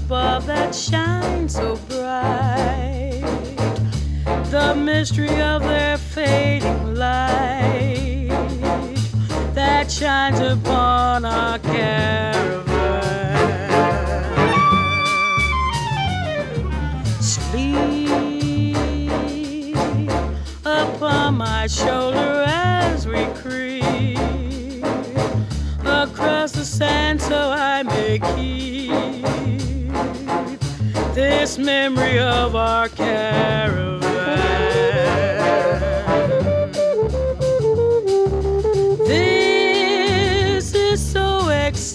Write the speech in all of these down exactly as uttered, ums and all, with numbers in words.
above that shine so bright, the mystery of their fading light that shines upon our caravan. Sleep upon my shoulder as we creep across the sand so I may keep this memory of our caravan. This is so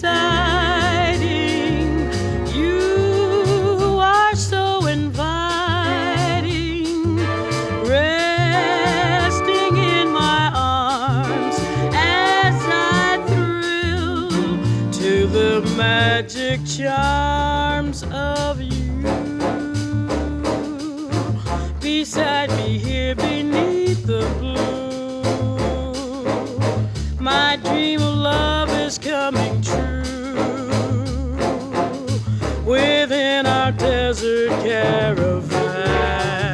exciting. You are so inviting, resting in my arms as I thrill to the magic charms of you. Beside me here beneath the blue, my dream of love is coming true within our desert caravan.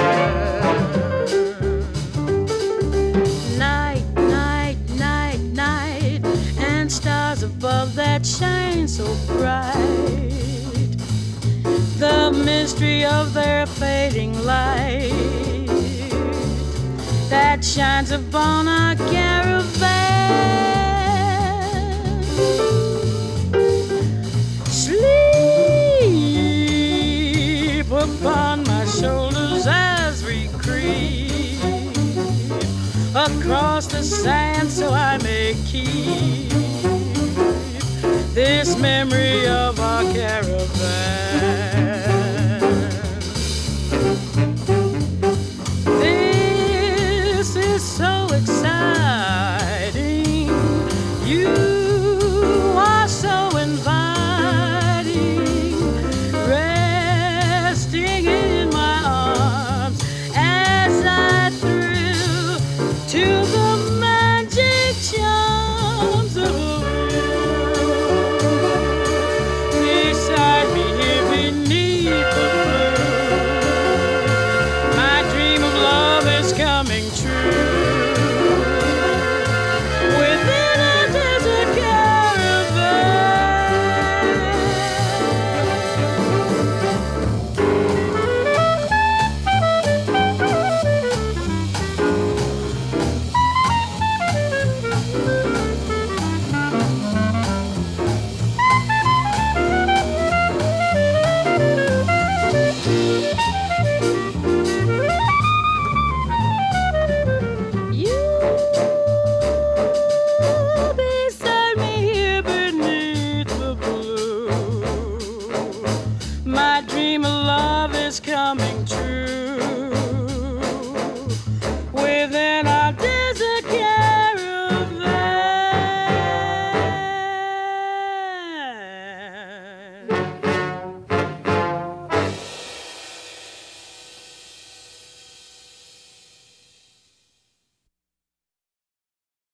Night, night, night, night, and stars above that shine so bright, the mystery of their fading light that shines upon our caravan. Sleep upon my shoulders as we creep across the sand so I may keep this memory of our caravan.